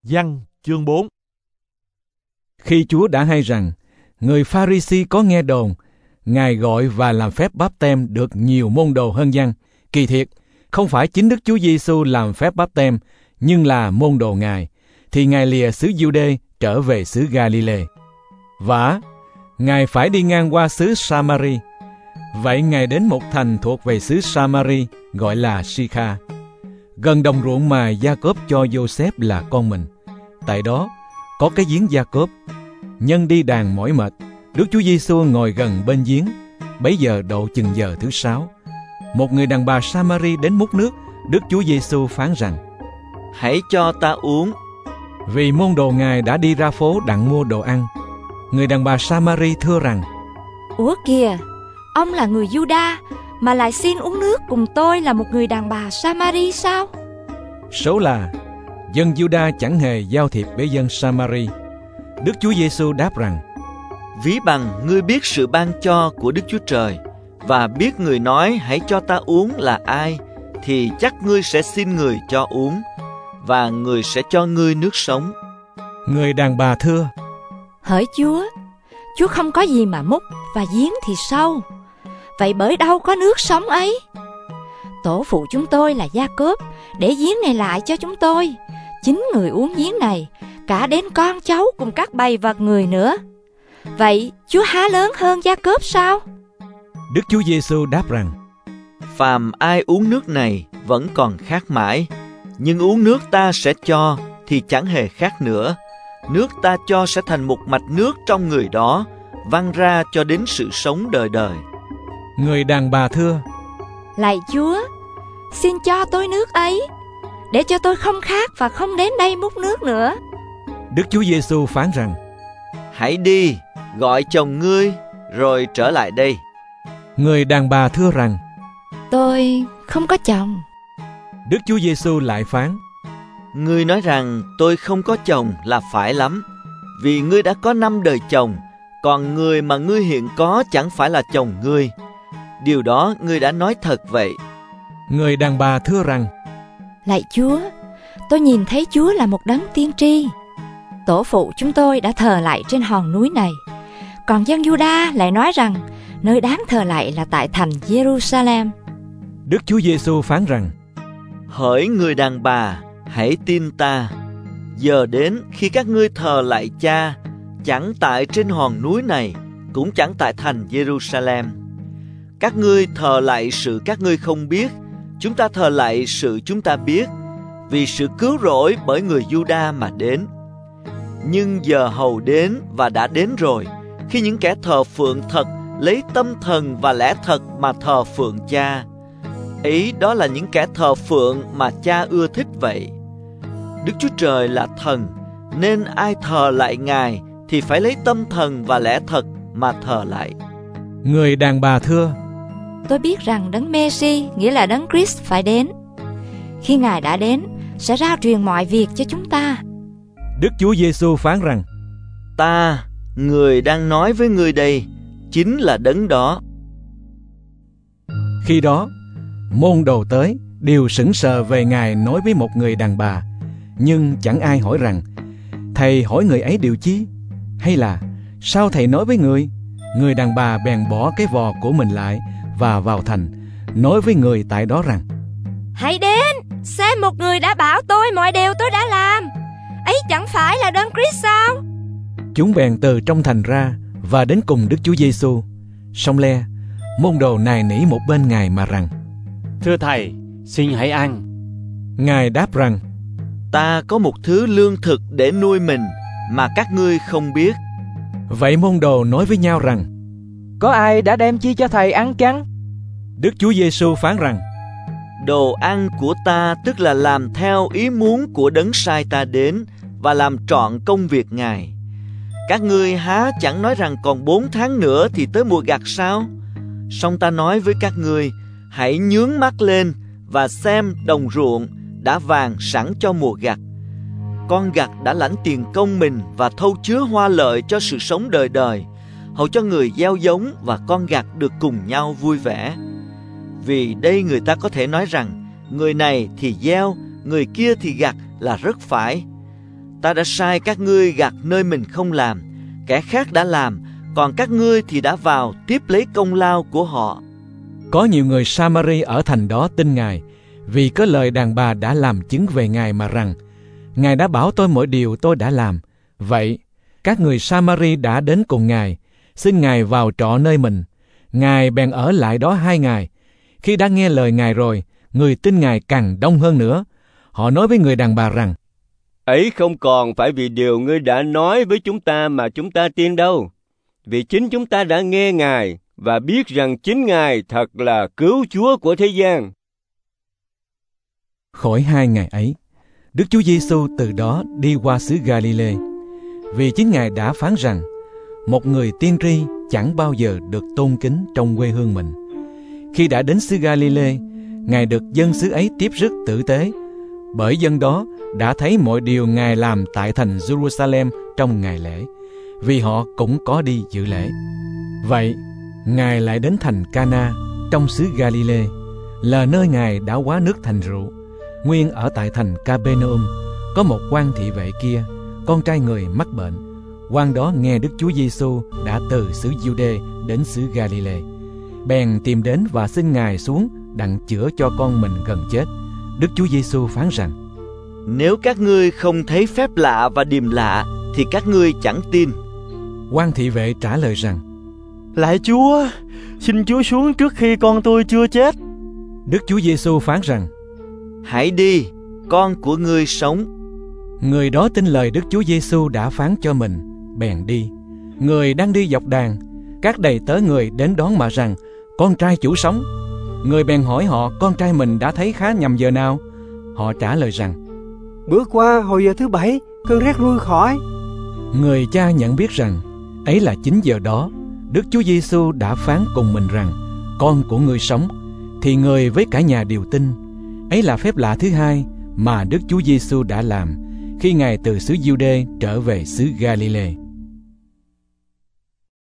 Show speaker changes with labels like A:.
A: Giăng chương 4.
B: Khi Chúa đã hay rằng người Pha-ri-si có nghe đồn Ngài gọi và làm phép báp têm được nhiều môn đồ hơn Giăng, kỳ thiệt không phải chính Đức Chúa Giêsu làm phép báp têm, nhưng là môn đồ Ngài, thì Ngài lìa xứ Giu-đê trở về xứ Ga-li-lê. Vả, Ngài phải đi ngang qua xứ Sa-ma-ri. Vậy Ngài đến một thành thuộc về xứ Sa-ma-ri gọi là Si-kha, gần đồng ruộng mà Gia-cốp cho Giô-xép là con mình. Tại đó có cái giếng Gia-cốp. Nhân đi đàn mỏi mệt, Đức Chúa Giêsu ngồi gần bên giếng. Bấy giờ độ chừng giờ thứ 6, một người đàn bà Sa-ma-ri đến múc nước. Đức Chúa Giêsu phán rằng:
C: Hãy cho ta uống.
B: Vì môn đồ Ngài đã đi ra phố đặng mua đồ ăn. Người đàn bà Sa-ma-ri thưa rằng:
D: Ủa kìa, ông là người Giu-đa mà lại xin uống nước cùng tôi là một người đàn bà Sa-ma-ri sao?
B: Số là dân Giu-đa chẳng hề giao thiệp với dân Sa-ma-ri. Đức Chúa Giêsu đáp rằng:
C: Ví bằng ngươi biết sự ban cho của Đức Chúa Trời, và biết người nói hãy cho ta uống là ai, thì chắc ngươi sẽ xin người cho uống, và người sẽ cho ngươi nước sống.
B: Người đàn bà thưa:
D: Hỡi Chúa không có gì mà múc, và giếng thì sâu. Vậy bởi đâu có nước sống ấy? Tổ phụ chúng tôi là Gia-cốp để giếng này lại cho chúng tôi. Chính người uống giếng này, cả đến con cháu cùng các bầy vật người nữa. Vậy Chúa há lớn hơn Gia-cốp sao?
B: Đức Chúa Giêsu đáp rằng:
C: Phàm ai uống nước này vẫn còn khát mãi, nhưng uống nước ta sẽ cho thì chẳng hề khát nữa. Nước ta cho sẽ thành một mạch nước trong người đó, văng ra cho đến sự sống đời đời.
B: Người đàn bà thưa:
D: Lạy Chúa, xin cho tôi nước ấy, để cho tôi không khát và không đến đây múc nước nữa.
B: Đức Chúa Giêsu phán rằng:
C: Hãy đi, gọi chồng ngươi, rồi trở lại đây.
B: Người đàn bà thưa rằng:
D: Tôi không có chồng.
B: Đức Chúa Giêsu lại phán:
C: Ngươi nói rằng tôi không có chồng là phải lắm, vì ngươi đã có 5 đời chồng, còn người mà ngươi hiện có chẳng phải là chồng ngươi. Điều đó ngươi đã nói thật vậy.
B: Người đàn bà thưa rằng:
D: Lạy Chúa, tôi nhìn thấy Chúa là một đấng tiên tri. Tổ phụ chúng tôi đã thờ lạy trên hòn núi này, còn dân Giu-đa lại nói rằng nơi đáng thờ lạy là tại thành Giê-ru-sa-lem.
B: Đức Chúa Giêsu phán rằng:
C: Hỡi người đàn bà, hãy tin ta. Giờ đến khi các ngươi thờ lạy Cha, chẳng tại trên hòn núi này, cũng chẳng tại thành Giê-ru-sa-lem. Các ngươi thờ lạy sự các ngươi không biết, chúng ta thờ lạy sự chúng ta biết, vì sự cứu rỗi bởi người Giu-đa mà đến. Nhưng giờ hầu đến và đã đến rồi, khi những kẻ thờ phượng thật lấy tâm thần và lẽ thật mà thờ phượng Cha. Ấy đó là những kẻ thờ phượng mà Cha ưa thích vậy. Đức Chúa Trời là thần, nên ai thờ lại Ngài thì phải lấy tâm thần và lẽ thật mà thờ lại.
B: Người đàn bà thưa:
D: Tôi biết rằng đấng Mê-si, nghĩa là đấng Christ phải đến. Khi Ngài đã đến, sẽ rao truyền mọi việc cho chúng ta.
B: Đức Chúa Giêsu phán rằng:
C: Ta, người đang nói với ngươi đây, chính là đấng đó.
B: Khi đó, môn đồ tới đều sững sờ về Ngài nói với một người đàn bà, nhưng chẳng ai hỏi rằng: Thầy hỏi người ấy điều chi? Hay là sao thầy nói với người? Người đàn bà bèn bỏ cái vò của mình lại và vào thành, nói với người tại đó rằng:
D: Hãy đến, xem một người đã bảo tôi mọi điều tôi đã làm. Ấy chẳng phải là đấng Christ sao?
B: Chúng bèn từ trong thành ra và đến cùng Đức Chúa Giêsu. Song le, môn đồ nài nỉ một bên Ngài mà rằng:
A: Thưa Thầy, xin hãy ăn.
B: Ngài đáp rằng:
C: Ta có một thứ lương thực để nuôi mình mà các ngươi không biết.
B: Vậy môn đồ nói với nhau rằng:
E: Có ai đã đem chi cho Thầy ăn chăng?
B: Đức Chúa Giêsu phán rằng:
C: Đồ ăn của ta tức là làm theo ý muốn của đấng sai ta đến và làm trọn công việc Ngài. Các ngươi há chẳng nói rằng còn 4 tháng nữa thì tới mùa gặt sao? Song ta nói với các ngươi, hãy nhướng mắt lên và xem đồng ruộng đã vàng sẵn cho mùa gặt. Con gặt đã lãnh tiền công mình và thâu chứa hoa lợi cho sự sống đời đời, hầu cho người gieo giống và con gặt được cùng nhau vui vẻ. Vì đây người ta có thể nói rằng, người này thì gieo, người kia thì gặt là rất phải. Ta đã sai các ngươi gặt nơi mình không làm, kẻ khác đã làm, còn các ngươi thì đã vào tiếp lấy công lao của họ.
B: Có nhiều người Samari ở thành đó tin Ngài, vì có lời đàn bà đã làm chứng về Ngài mà rằng, Ngài đã bảo tôi mọi điều tôi đã làm. Vậy, các người Samari đã đến cùng Ngài, xin Ngài vào trọ nơi mình. Ngài bèn ở lại đó 2 ngày. Khi đã nghe lời Ngài rồi, người tin Ngài càng đông hơn nữa. Họ nói với người đàn bà rằng,
F: ấy không còn phải vì điều ngươi đã nói với chúng ta mà chúng ta tin đâu, vì chính chúng ta đã nghe Ngài và biết rằng chính Ngài thật là cứu Chúa của thế gian.
B: Khỏi 2 ngày ấy, Đức Chúa Giêsu từ đó đi qua xứ Ga-li-lê, vì chính Ngài đã phán rằng một người tiên tri chẳng bao giờ được tôn kính trong quê hương mình. Khi đã đến xứ Ga-li-lê, Ngài được dân xứ ấy tiếp rất tử tế, bởi dân đó đã thấy mọi điều Ngài làm tại thành Jerusalem trong ngày lễ, vì họ cũng có đi dự lễ. Vậy, Ngài lại đến thành Cana trong xứ Ga-li-lê, là nơi Ngài đã hóa nước thành rượu. Nguyên ở tại thành Capernaum, có một quan thị vệ kia, con trai người mắc bệnh. Quan đó nghe Đức Chúa Giêsu đã từ xứ Giu-đê đến xứ Ga-li-lê, bèn tìm đến và xin Ngài xuống đặng chữa cho con mình gần chết. Đức Chúa Giêsu phán rằng,
C: nếu các ngươi không thấy phép lạ và điềm lạ, thì các ngươi chẳng tin.
B: Quan thị vệ trả lời rằng,
A: Lạy Chúa, xin Chúa xuống trước khi con tôi chưa chết.
B: Đức Chúa Giêsu phán rằng,
C: hãy đi, con của ngươi sống.
B: Người đó tin lời Đức Chúa Giêsu đã phán cho mình, bèn đi. Người đang đi dọc đàn, các đầy tớ người đến đón mà rằng, con trai chủ sống. Người bèn hỏi họ con trai mình đã thấy khá nhằm giờ nào. Họ trả lời rằng,
G: bữa qua hồi giờ thứ 7, cơn rét lui khỏi.
B: Người cha nhận biết rằng ấy là 9 giờ đó Đức Chúa Giêsu đã phán cùng mình rằng, con của ngươi sống, thì người với cả nhà đều tin. Ấy là phép lạ thứ 2 mà Đức Chúa Giêsu đã làm khi Ngài từ xứ Giu-đê trở về xứ Ga-li-lê.